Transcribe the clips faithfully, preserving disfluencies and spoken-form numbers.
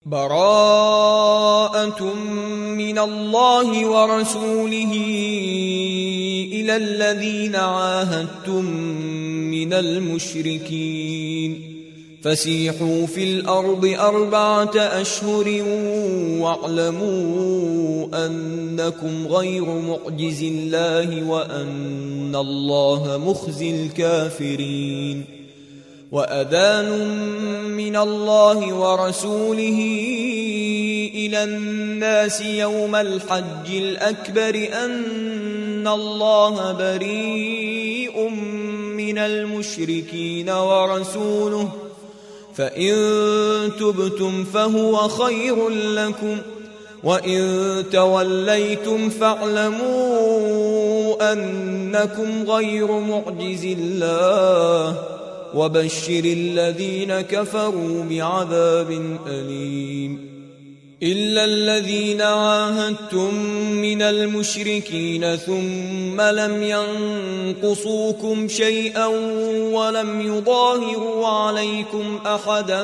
براءة من الله ورسوله إلى الذين عاهدتم من المشركين فسيحوا في الأرض أربعة أشهر واعلموا أنكم غير معجز الله وأن الله مخزي الكافرين. وأذان من الله ورسوله إلى الناس يوم الحج الأكبر أن الله بريء من المشركين ورسوله فإن تبتم فهو خير لكم وإن توليتم فاعلموا أنكم غير معجز الله وبشر الذين كفروا بعذاب أليم. إلا الذين عاهدتم من المشركين ثم لم ينقصوكم شيئا ولم يظاهروا عليكم أحدا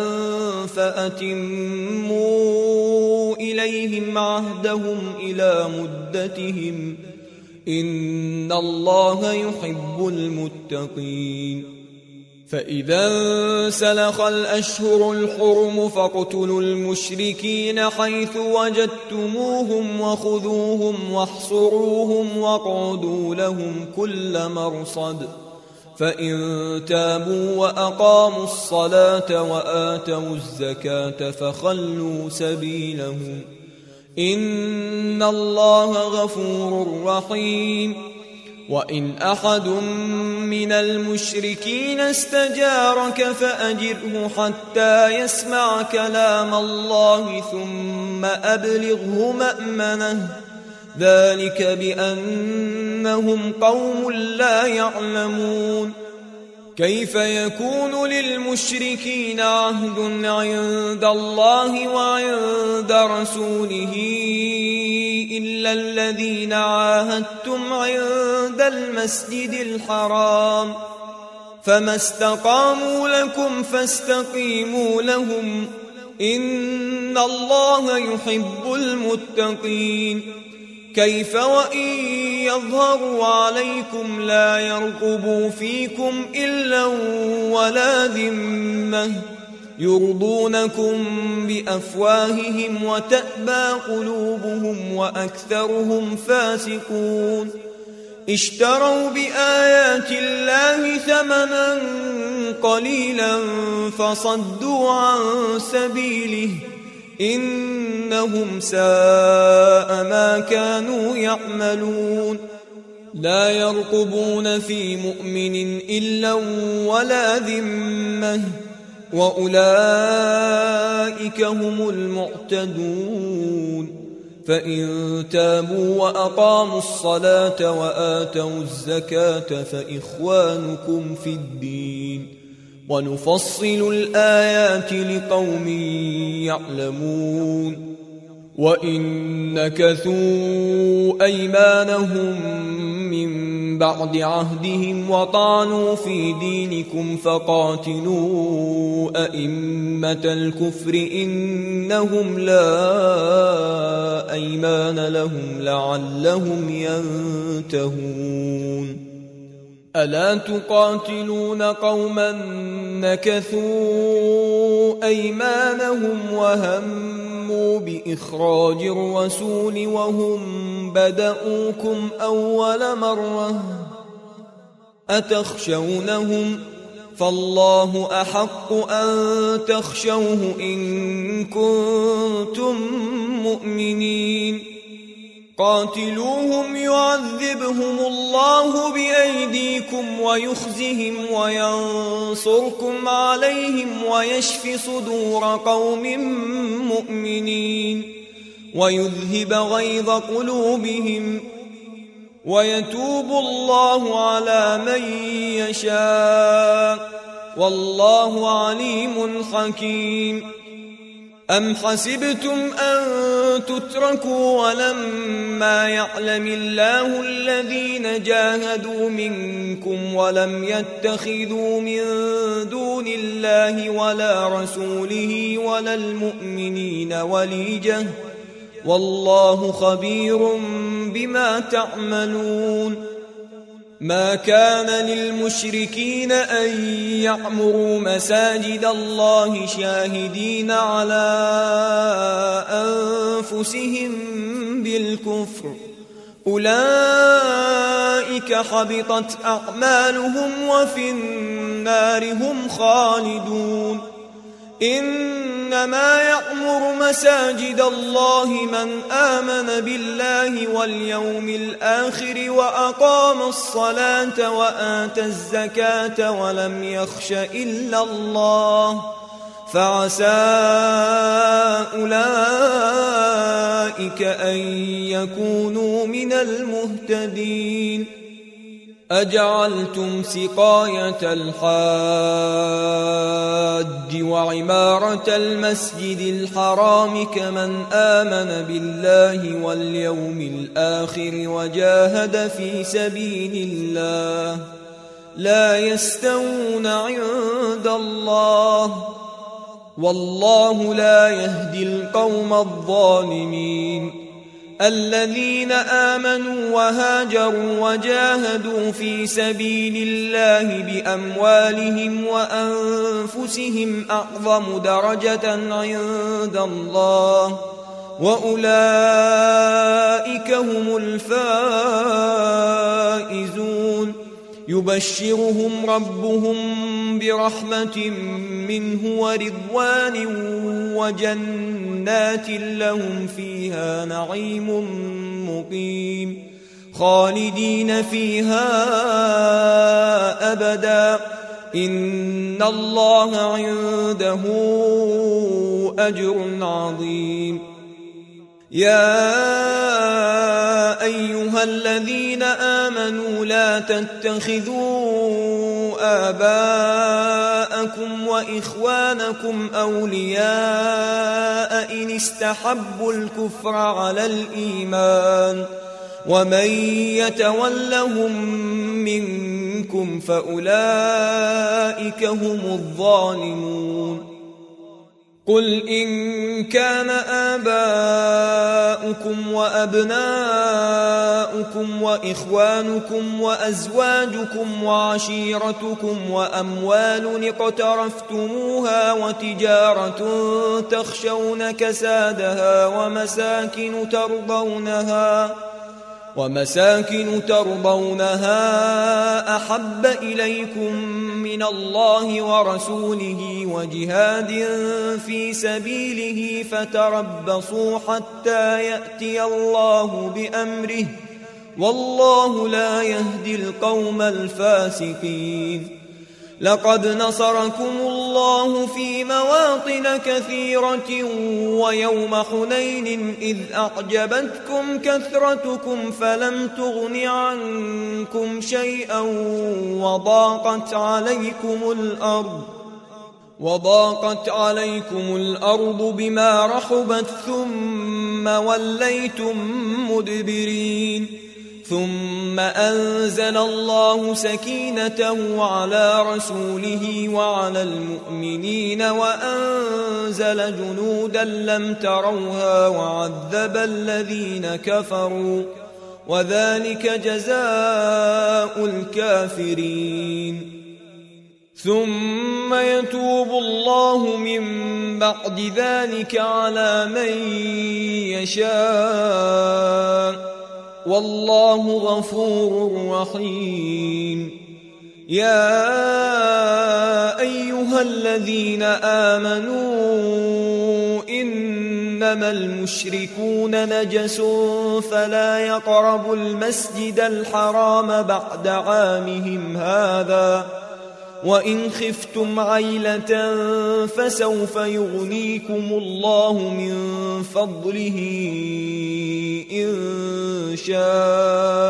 فأتموا إليهم عهدهم إلى مدتهم إن الله يحب المتقين. فإذا انسلخ الأشهر الحرم فاقتلوا المشركين حيث وجدتموهم وخذوهم واحصروهم واقعدوا لهم كل مرصد فإن تابوا وأقاموا الصلاة وآتوا الزكاة فخلوا سبيلهم إن الله غفور رحيم. وإن أحد من المشركين استجارك فأجره حتى يسمع كلام الله ثم أبلغه مأمنه ذلك بأنهم قوم لا يعلمون. كيف يكون للمشركين عهد عند الله وعند رسوله إلا الذين عاهدتم عند المسجد الحرام فما استقاموا لكم فاستقيموا لهم إن الله يحب المتقين. كيف وإن يظهروا عليكم لا يرقبوا فيكم إلا ولا ذمة يرضونكم بأفواههم وتأبى قلوبهم وأكثرهم فاسقون. اشتروا بآيات الله ثمنا قليلا فصدوا عن سبيله إنهم ساء ما كانوا يعملون. لا يرقبون في مؤمن إلا ولا ذمة وأولئك هم المعتدون. فإن تابوا وأقاموا الصلاة وآتوا الزكاة فإخوانكم في الدين ونفصل الآيات لقوم يعلمون. وإن نكثوا أيمانهم من بعد عهدهم وطعنوا في دينكم فقاتلوا أئمة الكفر إنهم لا أيمان لهم لعلهم ينتهون. ألا تقاتلون قوما نكثوا أيمانهم وهموا بإخراج الرسول وهم بدؤوكم أول مرة أتخشونهم فالله أحق أن تخشوه إن كنتم مؤمنين. قاتلوهم يعذبهم الله بأيديكم ويخزهم وينصركم عليهم ويشف صدور قوم مؤمنين ويذهب غيظ قلوبهم ويتوب الله على من يشاء والله عليم حكيم. أم حسبتم أن تتركوا ولما يعلم الله الذين جاهدوا منكم ولم يتخذوا من دون الله ولا رسوله ولا المؤمنين وليجة والله خبير بما تعملون ما كان للمشركين أن يعمروا مساجد الله شاهدين على أنفسهم بالكفر أولئك حبطت أعمالهم وفي النار هم خالدون إنما يعمر مساجد الله من آمن بالله واليوم الآخر وأقام الصلاة وآتى الزكاة ولم يخش إلا الله فعسى أولئك أن يكونوا من المهتدين أجعلتم سقاية الحاج وعمارة المسجد الحرام كمن آمن بالله واليوم الآخر وجاهد في سبيل الله لا يستوون عند الله والله لا يهدي القوم الظالمين الذين آمنوا وهاجروا وجاهدوا في سبيل الله بأموالهم وأنفسهم أعظم درجة عند الله وأولئك هم الفائزون يبشرهم ربهم برحمة منه ورضوان وجنات لهم فيها نعيم مقيم خالدين فيها أبدا إن الله عنده أجر عظيم يا أيها الذين آمنوا لا تتخذوا آباءكم وإخوانكم أولياء إن استحبوا الكفر على الإيمان ومن يتولهم منكم فأولئك هم الظالمون قل إن كان آباؤكم وأبناؤكم وإخوانكم وأزواجكم وعشيرتكم وأموال اقترفتموها وتجارة تخشون كسادها ومساكن ترضونها ومساكن ترضونها أحب إليكم من الله ورسوله وجهاد في سبيله فتربصوا حتى يأتي الله بأمره والله لا يهدي القوم الفاسقين لقد نصركم الله في مواطن كثيرة ويوم حنين إذ أعجبتكم كثرتكم فلم تغن عنكم شيئا وضاقت عليكم الأرض وضاقت عليكم الأرض بما رحبت ثم وليتم مدبرين ثم أنزل الله سكينته على رسوله وعلى المؤمنين وأنزل جنودا لم تروها وعذب الذين كفروا وذلك جزاء الكافرين ثم يتوب الله من بعد ذلك على من يشاء والله غفور رحيم يا أيها الذين آمنوا إنما المشركون نجس فلا يقربوا المسجد الحرام بعد عامهم هذا وإن خفتم عيلة فسوف يغنيكم الله من فضله إن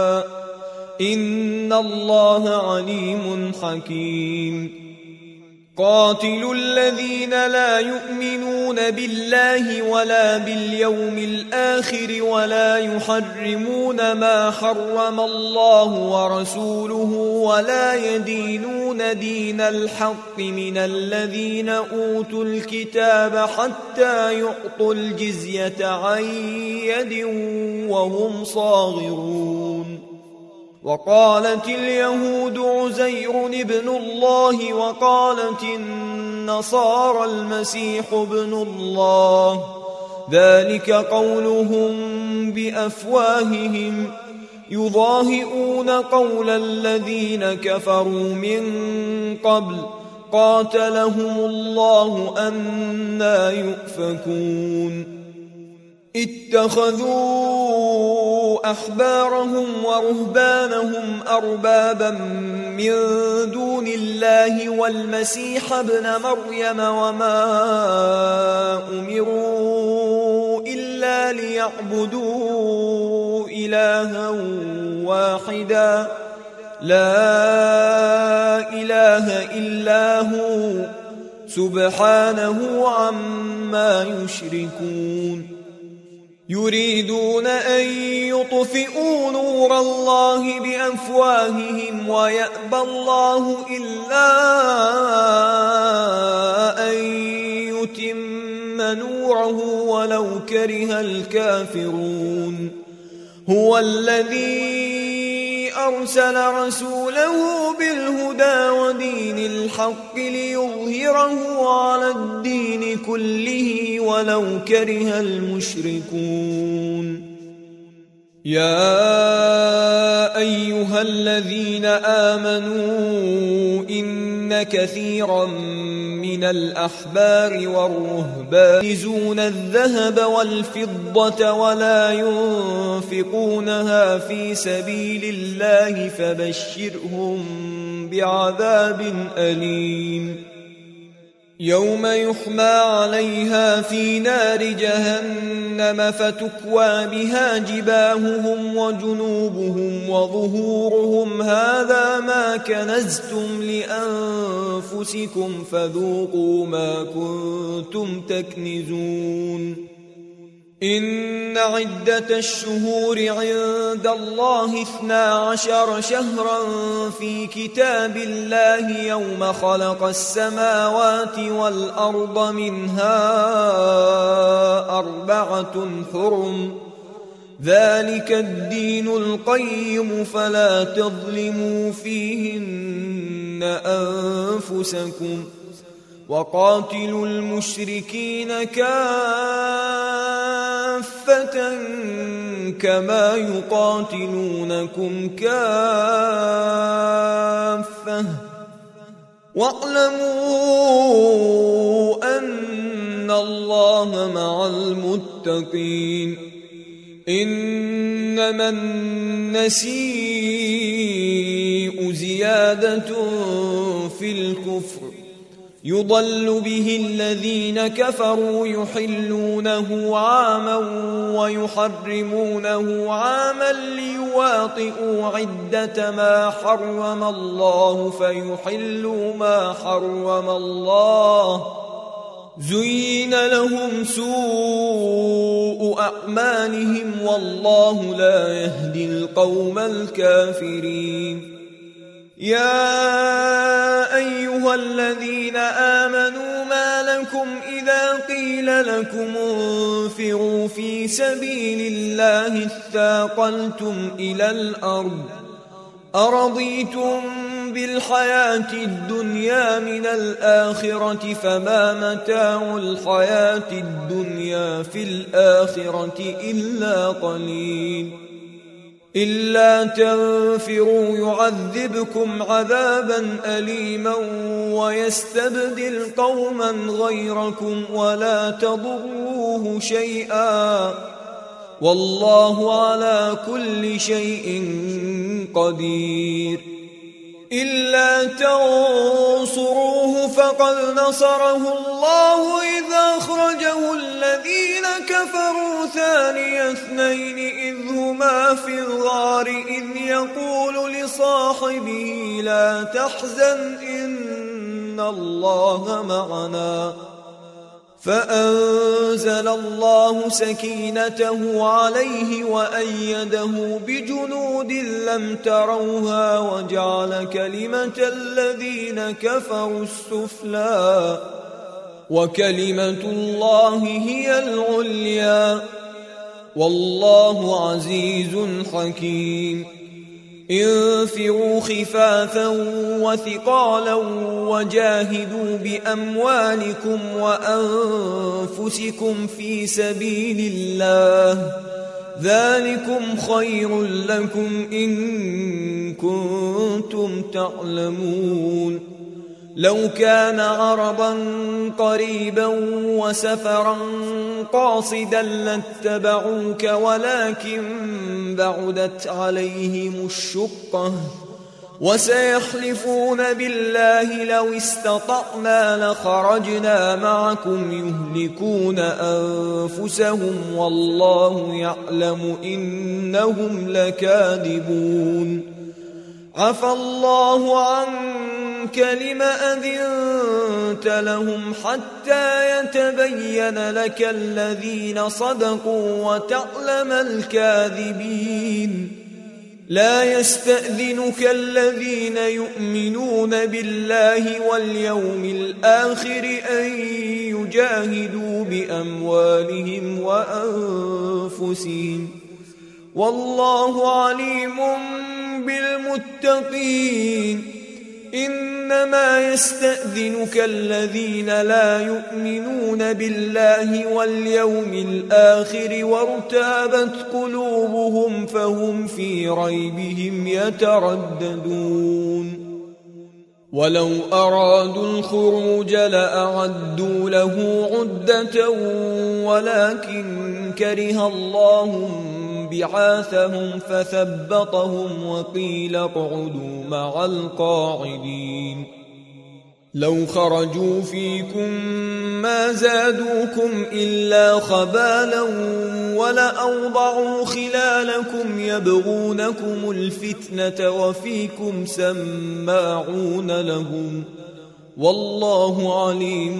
شاء إن الله عليم حكيم قاتلوا الذين لا يؤمنون بالله ولا باليوم الآخر ولا يحرمون ما حرم الله ورسوله ولا يدينون دين الحق من الذين أوتوا الكتاب حتى يعطوا الجزية عن يد وهم صاغرون. وقالت اليهود عزير ابن الله وقالت النصارى المسيح ابن الله، ذلك قولهم بأفواههم يضاهئون قول الذين كفروا من قبل قاتلهم الله أنى يؤفكون. اتخذوا أحبارهم ورهبانهم أربابا من دون الله والمسيح ابن مريم وما أمروا إلا ليعبدوا إلها واحدا لا إله إلا هو سبحانه عما يشركون. يريدون أن يطفئوا نور الله بأفواههم ويأبى الله إلا أن يتم نوره ولو كره الكافرون. هو الذي أرسل رسوله بالهدى ودين الحق ليظهره على الدين كله ولو كره المشركون. يا أيها الذين آمنوا إن كثيرا من الأحبار والرهبان يكنزون الذهب والفضة ولا ينفقونها في سبيل الله فبشرهم بعذاب أليم. يوم يحمى عليها في نار جهنم فتكوى بها جباههم وجنوبهم وظهورهم هذا ما كنزتم لأنفسكم فذوقوا ما كنتم تكنزون. إن عدة الشهور عند الله اثنا عشر شهرا في كتاب الله يوم خلق السماوات والأرض منها أربعة حرم ذلك الدين القيم فلا تظلموا فيهن أنفسكم وقاتلوا المشركين كافة كما يقاتلونكم كافة واعلموا أن الله مع المتقين. إنما النسيء زيادة في الكفر يضل به الذين كفروا يحلونه عاما ويحرمونه عاما ليواطئوا عدة ما حرم الله فيحلوا ما حرم الله. زين لهم سوء أعمالهم والله لا يهدي القوم الكافرين. يا أيها الذين آمنوا ما لكم إذا قيل لكم انفروا في سبيل الله اثاقلتم إلى الأرض أرضيتم بالحياة الدنيا من الآخرة فما متاع الحياة الدنيا في الآخرة إلا قليل. إلا تنفروا يعذبكم عذابا أليما ويستبدل قوما غيركم ولا تضروه شيئا والله على كل شيء قدير. إلا تنصروه فقد نصره الله إذ أخرجه الذين كفروا ثاني اثنين إذ هما في الغار إذ يقول لصاحبه لا تحزن إن إن الله معنا. فأنزل الله سكينته عليه وأيده بجنود لم تروها وجعل كلمة الذين كفروا السفلى وكلمة الله هي العليا والله عزيز حكيم. انفروا خفافا وثقالا وجاهدوا بأموالكم وأنفسكم في سبيل الله ذلكم خير لكم إن كنتم تعلمون. لو كان عرضا قريبا وسفرا قاصدا لاتبعوك ولكن بعدت عليهم الشقة وسيحلفون بالله لو استطعنا لخرجنا معكم يهلكون أنفسهم والله يعلم إنهم لكاذبون. عفى الله عنك لم أذنت لهم حتى يتبين لك الذين صدقوا وتعلم الكاذبين. لا يستأذنك الذين يؤمنون بالله واليوم الآخر أن يجاهدوا بأموالهم وأنفسهم والله عليم بالمتقين. إنما يستأذنك الذين لا يؤمنون بالله واليوم الآخر وارتابت قلوبهم فهم في ريبهم يترددون. ولو أرادوا الخروج لأعدوا له عدة ولكن كره الله بعاثهم فثبطهم وقيل اقعدوا مع القاعدين. لو خرجوا فيكم ما زادوكم إلا خبالا ولأوضعوا خلالكم يبغونكم الفتنة وفيكم سماعون لهم والله عليم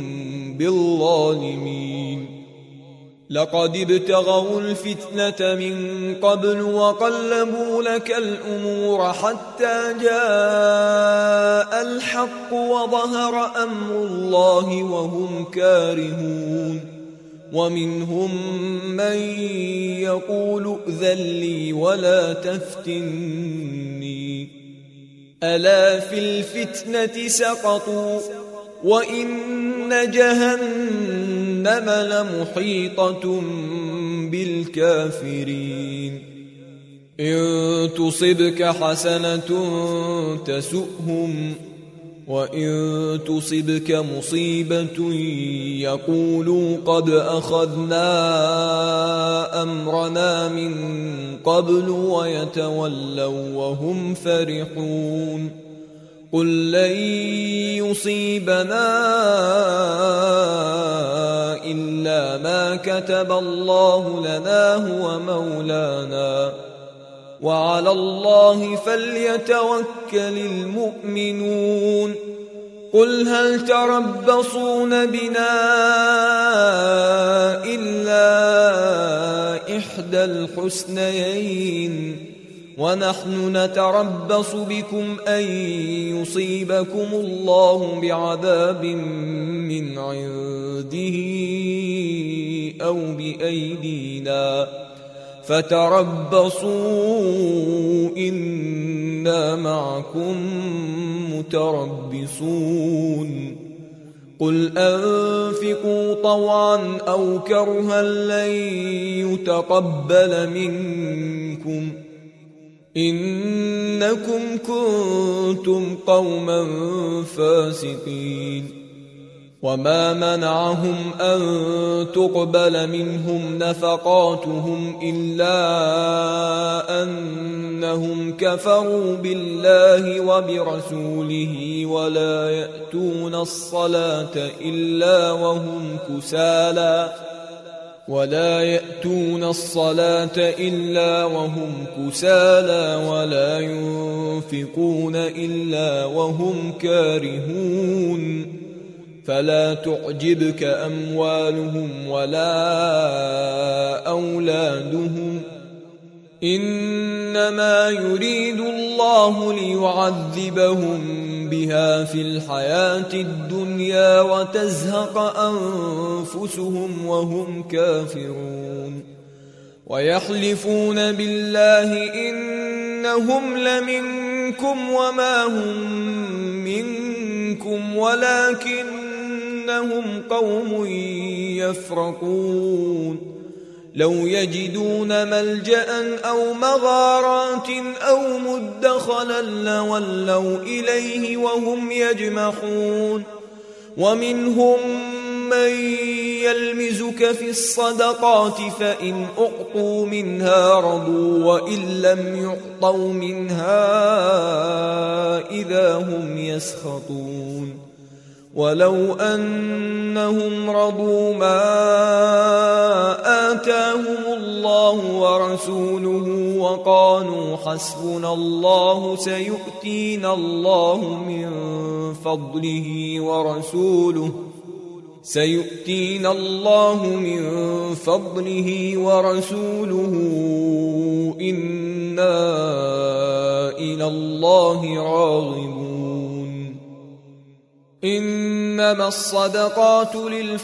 بالظالمين. لقد ابتغوا الفتنة من قبل وقلبوا لك الأمور حتى جاء الحق وظهر أمر الله وهم كارهون. ومنهم من يقول ائذن لي ولا تفتني ألا في الفتنة سقطوا وإن جهنم لمحيطة بالكافرين. إن تصبك حسنة تسؤهم وإن تصبك مصيبة يقولوا قد أخذنا أمرنا من قبل ويتولوا وهم فرحون. قل لن يصيبنا إلا ما كتب الله لنا هو مولانا وعلى الله فليتوكل المؤمنون. قل هل تربصون بنا إلا إحدى الحسنيين ونحن نتربص بكم أن يصيبكم الله بعذاب من عنده أو بأيدينا فتربصوا إنا معكم متربصون. قل أنفقوا طوعا أو كرها لن يتقبل منكم إنكم كنتم قوما فاسقين. وما منعهم أن تقبل منهم نفقاتهم إلا أنهم كفروا بالله وبرسوله ولا يأتون الصلاة إلا وهم كسالى ولا يأتون الصلاة إلا وهم كسالى ولا ينفقون إلا وهم كارهون فلا تعجبك أموالهم ولا أولادهم إنما يريد الله ليعذبهم بها في الحياة الدنيا وتزهق أنفسهم وهم كافرون ويحلفون بالله إنهم لمنكم وما هم منكم ولكنهم قوم يفرقون لو يجدون ملجأ أو مغارات أو مدخلا لولوا إليه وهم يجمحون ومنهم من يلمزك في الصدقات فإن أعطوا منها رضوا وإن لم يعطوا منها إذا هم يسخطون ولو أنهم رضوا ما آتاهم الله ورسوله وقالوا حسبنا الله سيؤتينا الله من فضله ورسوله سيؤتينا الله من فضله ورسوله إنا إلى الله راغبون إنما الصدقات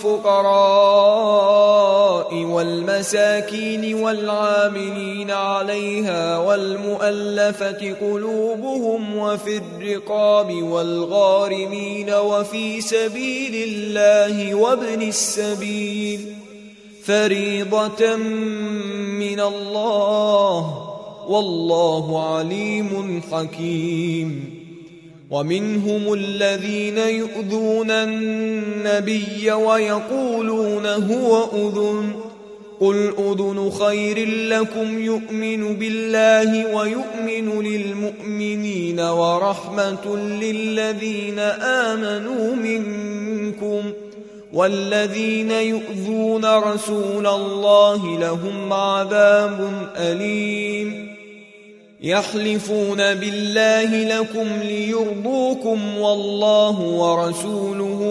للفقراء والمساكين والعاملين عليها والمؤلفة قلوبهم وفي الرقاب والغارمين وفي سبيل الله وابن السبيل فريضة من الله والله عليم حكيم ومنهم الذين يؤذون النبي ويقولون هو أذن قل أذن خير لكم يؤمن بالله ويؤمن للمؤمنين ورحمة للذين آمنوا منكم والذين يؤذون رسول الله لهم عذاب أليم يحلفون بالله لكم ليرضوكم والله ورسوله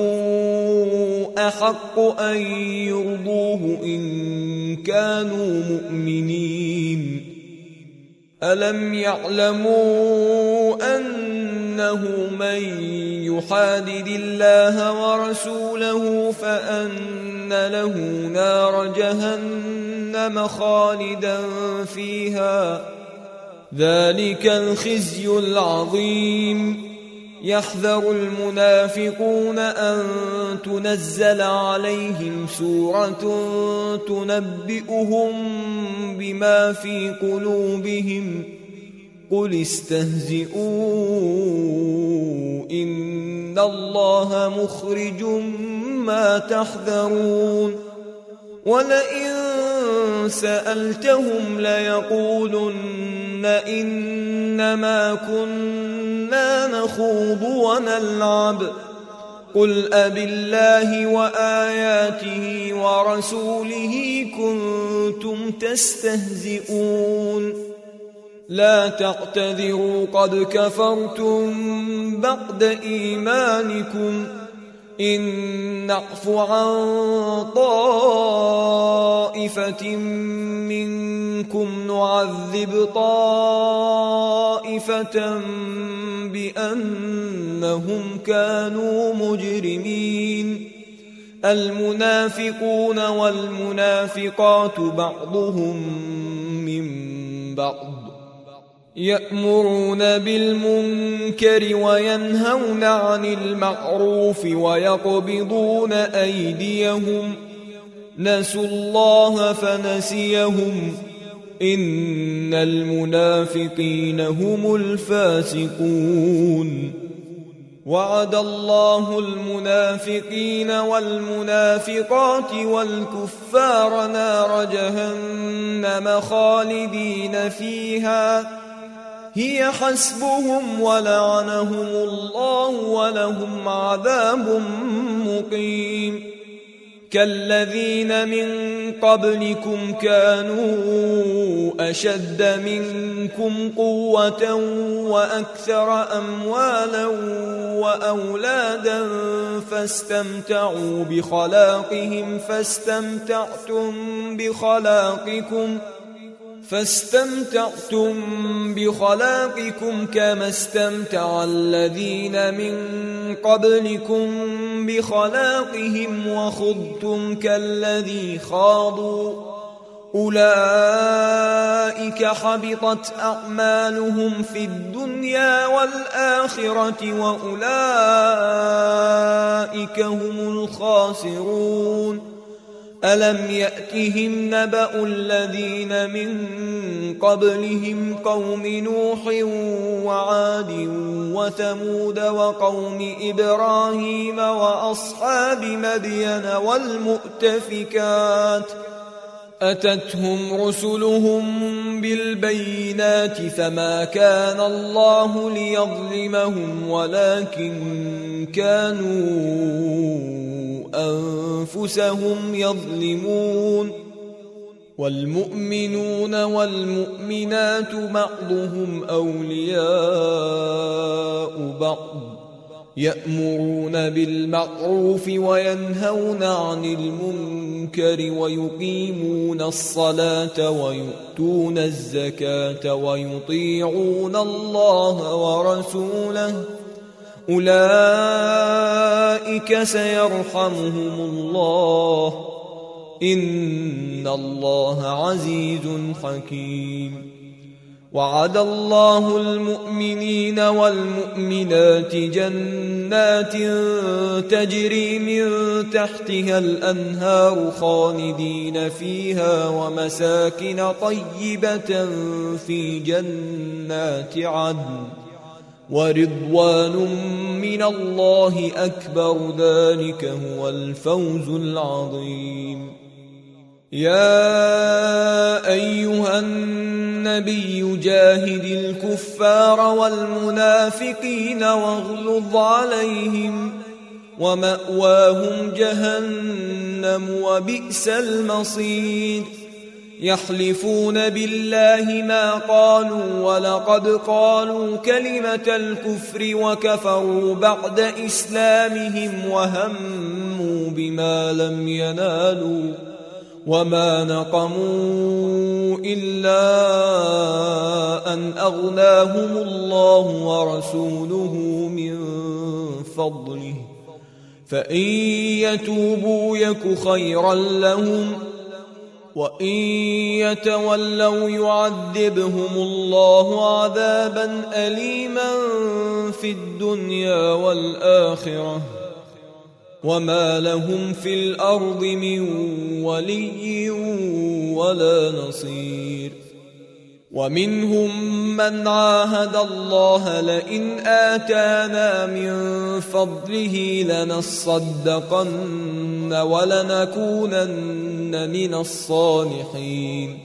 أحق أن يرضوه إن كانوا مؤمنين ألم يعلموا أنه من يحادد الله ورسوله فأن له نار جهنم خالدا فيها ذلك الخزي العظيم يحذر المنافقون أن تنزل عليهم سورة تنبئهم بما في قلوبهم قل استهزئوا إن الله مخرج ما تحذرون ولئن سألتهم ليقولن إنما كنا نخوض ونلعب قل أبالله وآياته ورسوله كنتم تستهزئون لا تعتذروا قد كفرتم بعد إيمانكم إن نعف عن طائفة منكم نعذب طائفة بأنهم كانوا مجرمين المنافقون والمنافقات بعضهم من بعض يأمرون بالمنكر وينهون عن المعروف ويقبضون أيديهم نسوا الله فنسيهم إن المنافقين هم الفاسقون وعد الله المنافقين والمنافقات والكفار نار جهنم خالدين فيها هي حسبهم ولعنهم الله ولهم عذاب مقيم كالذين من قبلكم كانوا أشد منكم قوة وأكثر أموالا وأولادا فاستمتعوا بخلاقهم فاستمتعتم بخلاقكم فاستمتعتم بخلاقكم كما استمتع الذين من قبلكم بخلاقهم وخضتم كالذي خاضوا أولئك حبطت أعمالهم في الدنيا والآخرة وأولئك هم الخاسرون ألم يأتهم نبأ الذين من قبلهم قوم نوح وعاد وثمود وقوم إبراهيم وأصحاب مدين والمؤتفكات أتتهم رسلهم بالبينات فما كان الله ليظلمهم ولكن كانوا أنفسهم يظلمون والمؤمنون والمؤمنات بعضهم أولياء بعض يأمرون بالمعروف وينهون عن المنكر ويقيمون الصلاة ويؤتون الزكاة ويطيعون الله ورسوله أولئك سيرحمهم الله إن الله عزيز حكيم وعد الله المؤمنين والمؤمنات جنات تجري من تحتها الأنهار خالدين فيها ومساكن طيبة في جنات عدن ورضوان من الله أكبر ذلك هو الفوز العظيم يا أيها النبي جاهد الكفار والمنافقين واغلظ عليهم ومأواهم جهنم وبئس المصير يحلفون بالله ما قالوا ولقد قالوا كلمة الكفر وكفروا بعد إسلامهم وهموا بما لم ينالوا وما نقموا إلا أن أغناهم الله ورسوله من فضله فإن يتوبوا يك خيرا لهم وإن يتولوا يعذبهم الله عذابا أليما في الدنيا والآخرة وما لهم في الأرض من ولي ولا نصير ومنهم من عاهد الله لئن آتانا من فضله لنصدقن ولنكونن من الصالحين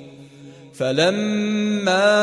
فلما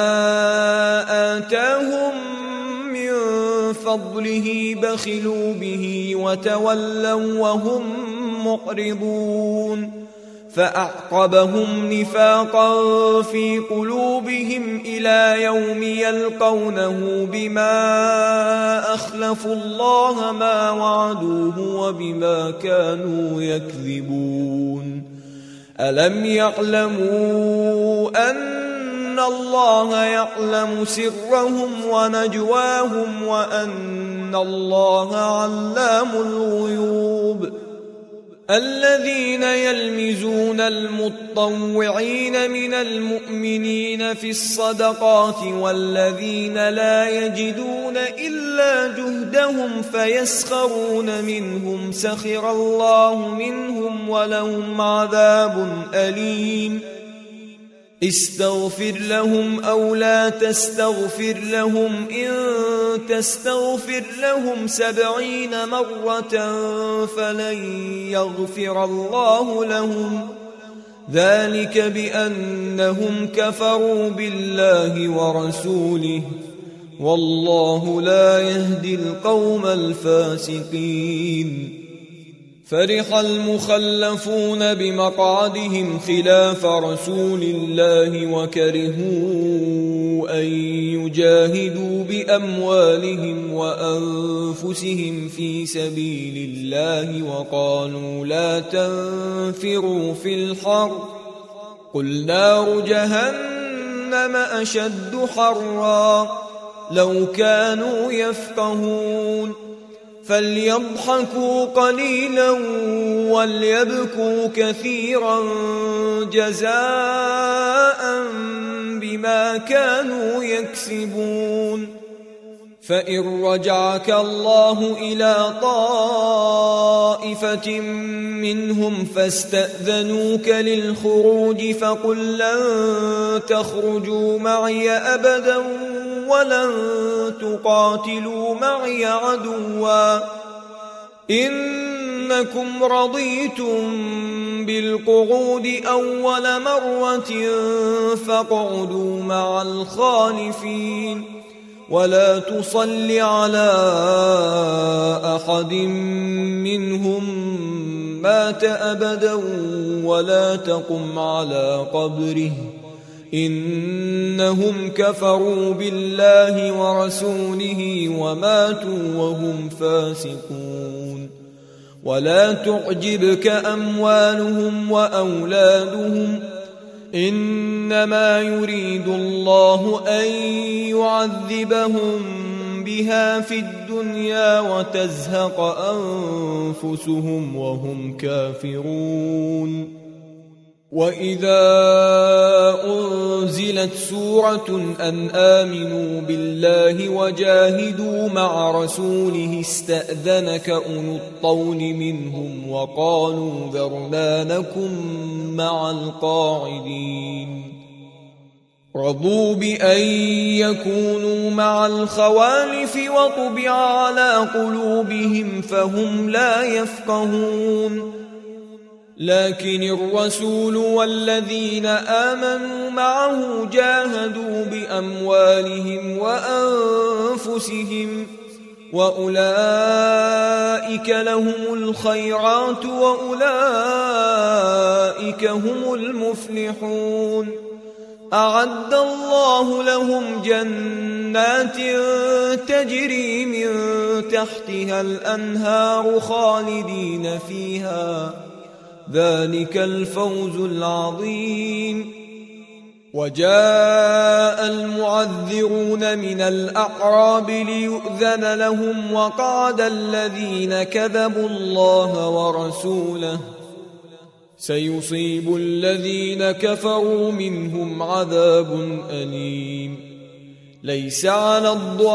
آتاهم من فضله بخلوا به وتولوا وهم معرضون فأعقبهم نفاقا في قلوبهم إلى يوم يلقونه بما أخلفوا الله ما وعدوه وبما كانوا يكذبون ألم يعلموا أن الله يعلم سرهم ونجواهم وأن الله علام الغيوب الذين يلمزون المطوعين من المؤمنين في الصدقات والذين لا يجدون إلا جهدهم فيسخرون منهم سخر الله منهم ولهم عذاب أليم استغفر لهم أو لا تستغفر لهم إن تستغفر لهم سبعين مرة فلن يغفر الله لهم ذلك بأنهم كفروا بالله ورسوله والله لا يهدي القوم الفاسقين فرح المخلفون بمقعدهم خلاف رسول الله وكرهوا أن يجاهدوا بأموالهم وأنفسهم في سبيل الله وقالوا لا تنفروا في الحر قل نار جهنم أشد حرا لو كانوا يفقهون فليضحكوا قليلا وليبكوا كثيرا جزاء بما كانوا يكسبون فإن رجعك الله إلى طائفة منهم فاستأذنوك للخروج فقل لن تخرجوا معي أبدا ولن تقاتلوا معي عدوا إنكم رضيتم بالقعود أول مرة فاقعدوا مع الخالفين ولا تصل على أحد منهم مات أبدا ولا تقم على قبره إنهم كفروا بالله ورسوله وماتوا وهم فاسقون ولا تعجبك أموالهم وأولادهم إنما يريد الله أن يعذبهم بها في الدنيا وتزهق أنفسهم وهم كافرون وإذا أنزلت سورة أن آمنوا بالله وجاهدوا مع رسوله استأذنك أولو الطول منهم وقالوا ذرنا نكن مع القاعدين رضوا بأن يكونوا مع الخوالف وطبع على قلوبهم فهم لا يفقهون لكن الرسول والذين آمنوا معه جاهدوا بأموالهم وأنفسهم وأولئك لهم الخيرات وأولئك هم المفلحون أعد الله لهم جنات تجري من تحتها الأنهار خالدين فيها ذلك الفوز العظيم وجاء المعذرون من الأعراب ليؤذن لهم وقعد الذين كذبوا الله ورسوله سيصيب الذين كفروا منهم عذاب أليم ليس على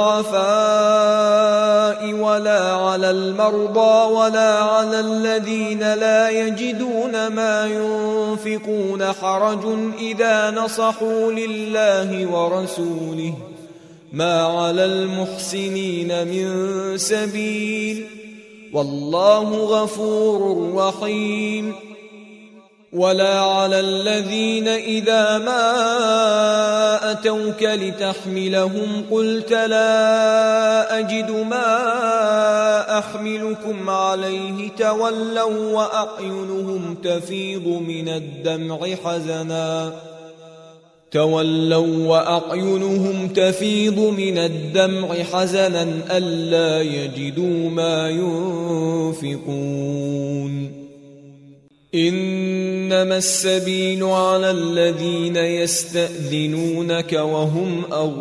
الضعفاء ولا على المرضى ولا على الذين لا يجدون ما ينفقون حرج إذا نصحوا لله ورسوله ما على المحسنين من سبيل والله غفور رحيم ولا على الذين إذا ما أتوك لتحملهم قلت لا أجد ما أحملكم عليه تولوا وأعينهم تفيض من الدمع حزنا تولوا وأعينهم تفيض من الدمع حزنا ألا يجدوا ما ينفقون إنما السبيل على الذين يستأذنونك وهم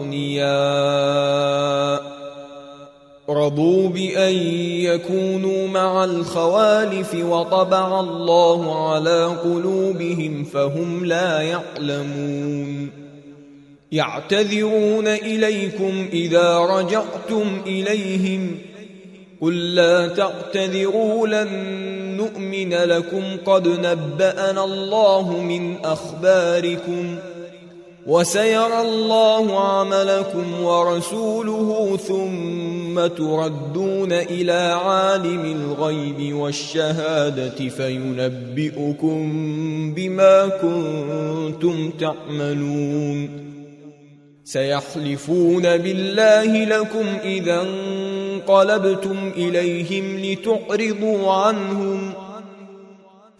أغنياء رضوا بأن يكونوا مع الخوالف وطبع الله على قلوبهم فهم لا يعلمون يعتذرون إليكم إذا رجعتم إليهم قل لا تعتذروا لن نؤمن لكم قد نبأنا الله من أخباركم وسيرى الله عملكم ورسوله ثم تردون إلى عالم الغيب والشهادة فينبئكم بما كنتم تعملون سيحلفون بالله لكم إذا انقلبتم إليهم لتعرضوا عنهم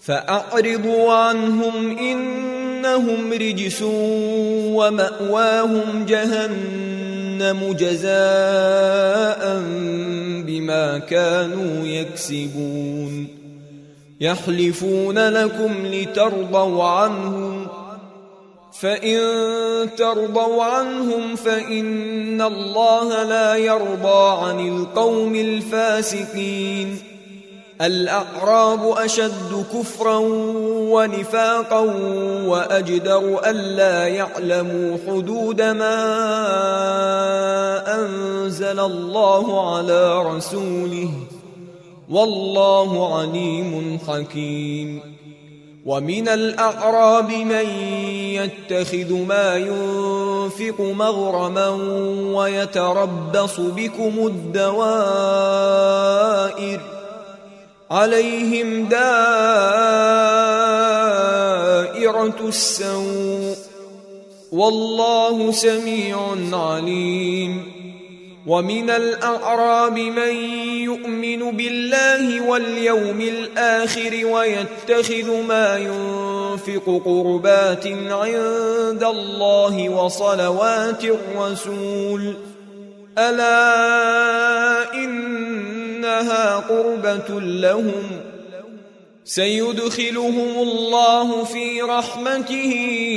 فأعرضوا عنهم إنهم رجس ومأواهم جهنم جزاء بما كانوا يكسبون يحلفون لكم لترضوا عنهم فإن ترضوا عنهم فإن الله لا يرضى عن القوم الفاسقين الأعراب أشد كفرا ونفاقا وأجدر ألا يعلموا حدود ما أنزل الله على رسوله والله عليم حكيم ومن الأعراب من يتخذ ما ينفق مغرما ويتربص بكم الدوائر عليهم دائرة السوء والله سميع عليم ومن الأعراب من يؤمن بالله واليوم الآخر ويتخذ ما ينفق قربات عند الله وصلوات الرسول ألا إنها قربة لهم سيدخلهم الله في رحمته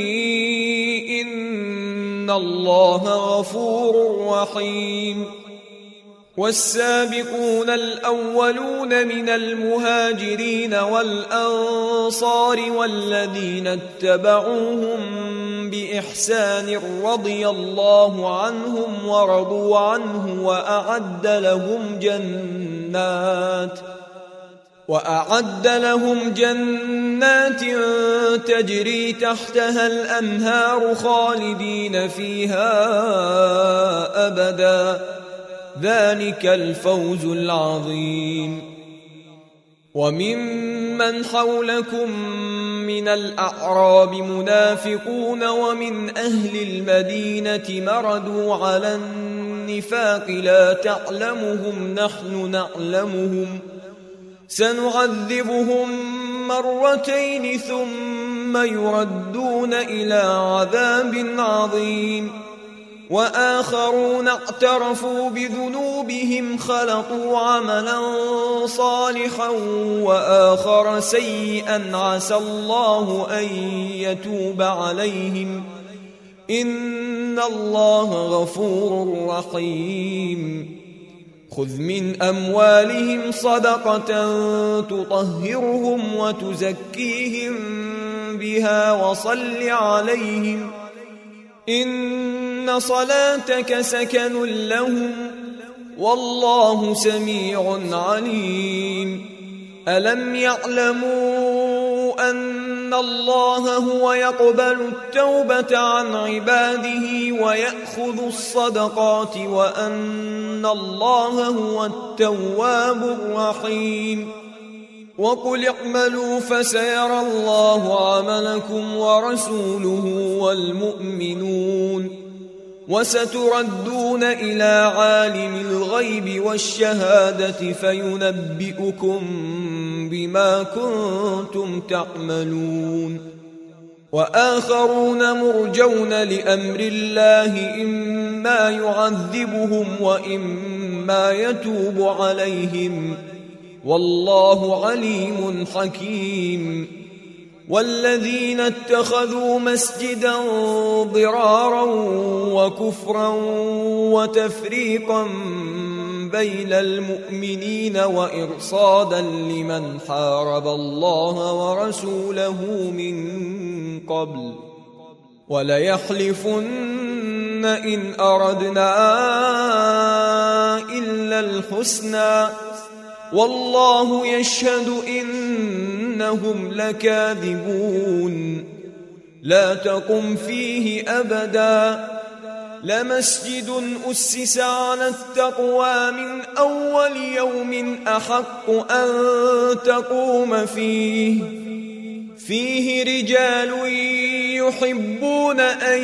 إن الله غفور رحيم والسابقون الأولون من المهاجرين والأنصار والذين اتبعوهم بإحسان رضي الله عنهم ورضوا عنه وأعد لهم جنات وأعد لهم جنات تجري تحتها الأنهار خالدين فيها أبدا ذلك الفوز العظيم وممن حولكم من الأعراب منافقون ومن أهل المدينة مردوا على النفاق لا تعلمهم نحن نعلمهم سنعذبهم مرتين ثم يردون إلى عذاب عظيم وآخرون اعترفوا بذنوبهم خلطوا عملا صالحا وآخر سيئا عسى الله أن يتوب عليهم إن الله غفور رحيم خذ من أموالهم صدقة تطهرهم وتزكيهم بها وصل عليهم إن صلاتك سكن لهم والله سميع عليم ألم يعلموا أن الله هو يقبل التوبة عن عباده ويأخذ الصدقات وأن الله هو التواب الرحيم وقل اعملوا فسيرى الله عملكم ورسوله والمؤمنون وستردون إلى عالم الغيب والشهادة فينبئكم بما كنتم تعملون وآخرون مرجون لأمر الله إما يعذبهم وإما يتوب عليهم والله عليم حكيم والذين اتخذوا مسجدا ضرارا وكفرا وتفريقا بين المؤمنين وإرصادا لمن حارب الله ورسوله من قبل وليحلفن إن أردنا إلا الحسنى والله يشهد إنهم لكاذبون لا تقم فيه أبدا لمسجد أسس على التقوى من أول يوم أحق أن تقوم فيه فيه رجال يحبون أن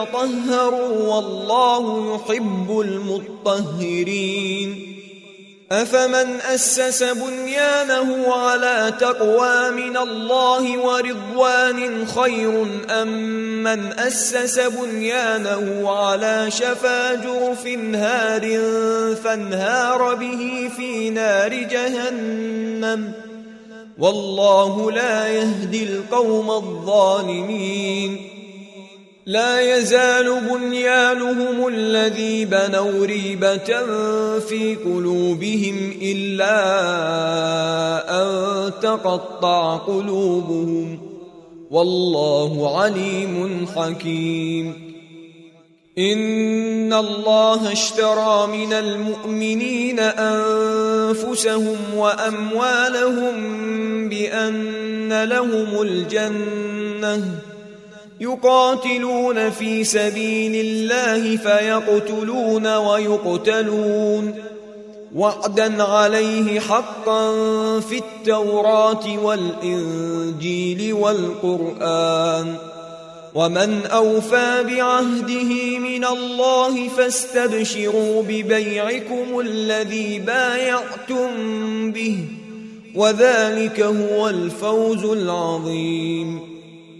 يتطهروا والله يحب المطهرين أفمن أسس بنيانه على تقوى من الله ورضوان خير أم من أسس بنيانه على شفا جرف هار فانهار به في نار جهنم والله لا يهدي القوم الظالمين لا يزال بنيانهم الذي بنوا ريبة في قلوبهم إلا أن تقطع قلوبهم والله عليم حكيم إن الله اشترى من المؤمنين أنفسهم وأموالهم بأن لهم الجنة يقاتلون في سبيل الله فيقتلون ويقتلون وعدا عليه حقا في التوراة والإنجيل والقرآن ومن أوفى بعهده من الله فاستبشروا ببيعكم الذي بايعتم به وذلك هو الفوز العظيم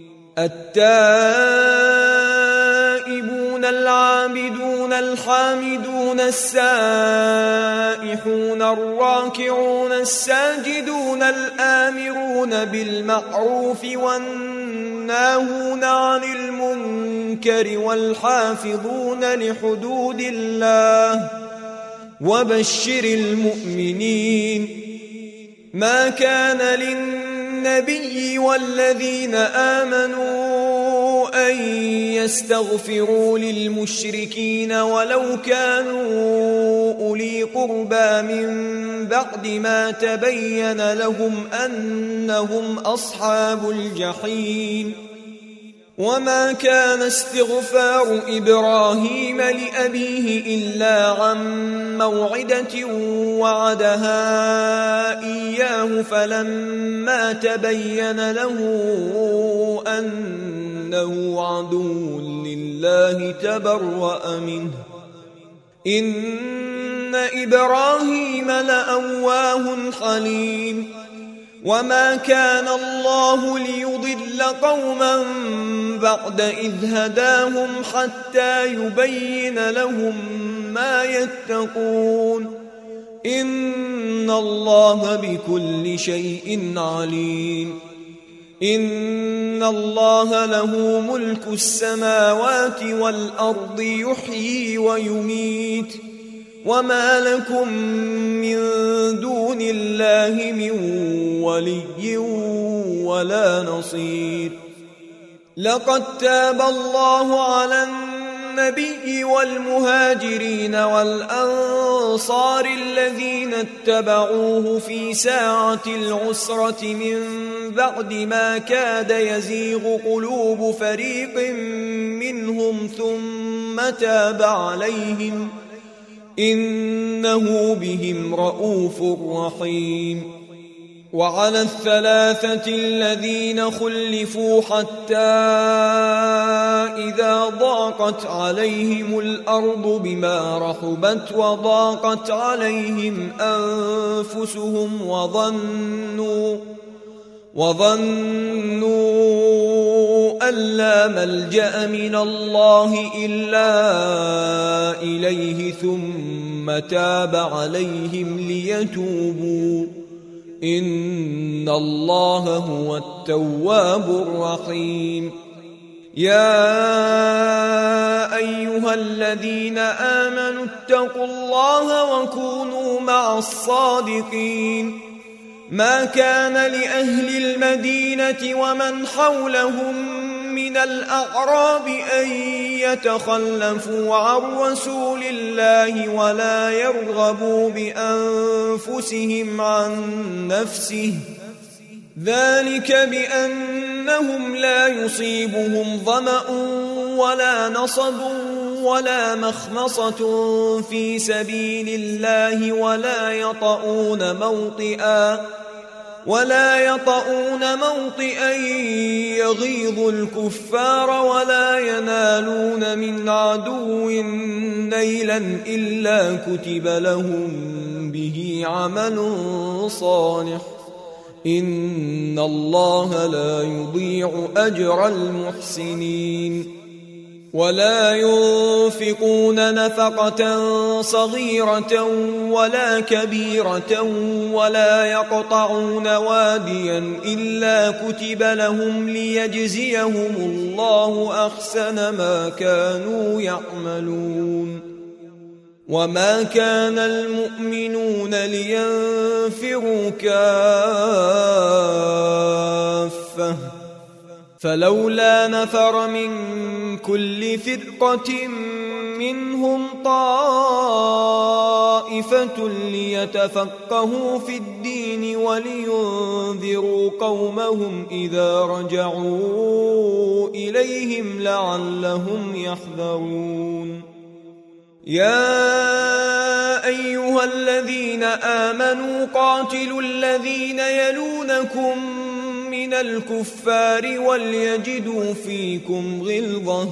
التائبون العابدون الحامدون السائحون الراكعون الساجدون الآمرون بالمعروف والناهون عن المنكر والحافظون لحدود الله وبشر المؤمنين ما كان للنبي والذين آمنوا أن يستغفروا للمشركين ولو كانوا أولي قربى من بعد ما تبين لهم أنهم أصحاب الجحيم وما كان استغفار إبراهيم لأبيه إلا عن موعدة وعدها إياه فلما تبين له أنه عدو لله تبرأ منه إن إبراهيم لأواه حليم وما كان الله ليضل قوما بعد إذ هداهم حتى يبين لهم ما يتقون إن الله بكل شيء عليم إن الله له ملك السماوات والأرض يحيي ويميت وما لكم من دون الله من ولي ولا نصير لقد تاب الله على النبي والمهاجرين والأنصار الذين اتبعوه في ساعة العسرة من بعد ما كاد يزيغ قلوب فريق منهم ثم تاب عليهم إنه بهم رؤوف رحيم وعلى الثلاثة الذين خلفوا حتى إذا ضاقت عليهم الأرض بما رحبت وضاقت عليهم أنفسهم وظنوا وظنوا أن لا ملجأ من الله إلا إليه ثم تاب عليهم ليتوبوا إن الله هو التواب الرحيم يا أيها الذين آمنوا اتقوا الله وكونوا مع الصادقين ما كان لأهل المدينة ومن حولهم من الأعراب أن يتخلفوا عن رسول الله ولا يرغبوا بأنفسهم عن نفسه ذلك بأنهم لا يصيبهم ظمأ ولا نصب ولا مخمصة في سبيل الله ولا يطؤون موطئا ولا يطؤون موطئا يغيظ الكفار ولا ينالون من عدو نيلا إلا كتب لهم به عمل صالح إن الله لا يضيع أجر المحسنين ولا ينفقون نفقة صغيرة ولا كبيرة ولا يقطعون واديا إلا كتب لهم ليجزيهم الله أحسن ما كانوا يعملون وما كان المؤمنون لينفروا كافة فلولا نفر من كل فرقة منهم طائفة ليتفقهوا في الدين ولينذروا قومهم إذا رجعوا إليهم لعلهم يحذرون يا أيها الذين آمنوا قاتلوا الذين يلونكم من الكفار وليجدوا فيكم غلظة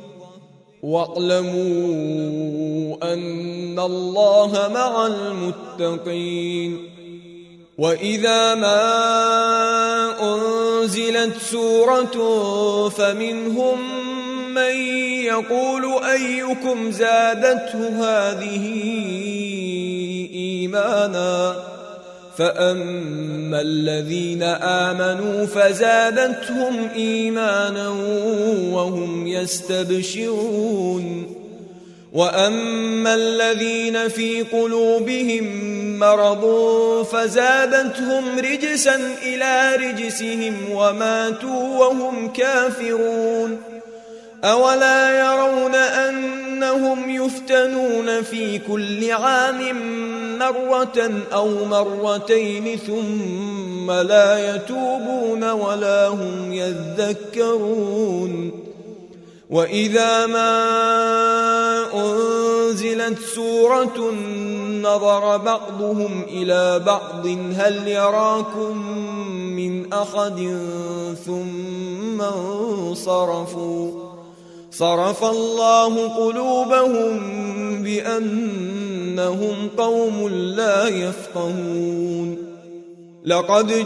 واعلموا أن الله مع المتقين وإذا ما أنزلت سورة فمنهم من يقول أيكم زادته هذه إيمانا فأما الذين آمنوا فزادتهم إيمانا وهم يستبشرون وأما الذين في قلوبهم مرض فزادتهم رجسا إلى رجسهم وماتوا وهم كافرون أولا يرون أنهم يفتنون في كل عام مرة أو مرتين ثم لا يتوبون ولا هم يذكرون وإذا ما أنزلت سورة نظر بعضهم إلى بعض هل يراكم من أحد ثم انصرفوا صرف الله قلوبهم بأنهم قوم لا يفقهون لقد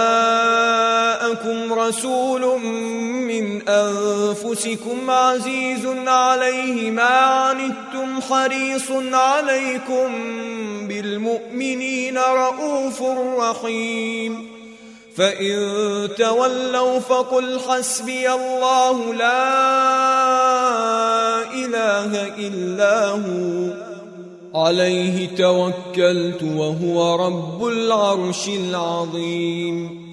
جاءكم رسول من أنفسكم عزيز عليه ما عنتم حريص عليكم بالمؤمنين رؤوف رحيم فإن تولوا فقل حسبي الله لا إله إلا هو عليه توكلت وهو رب العرش العظيم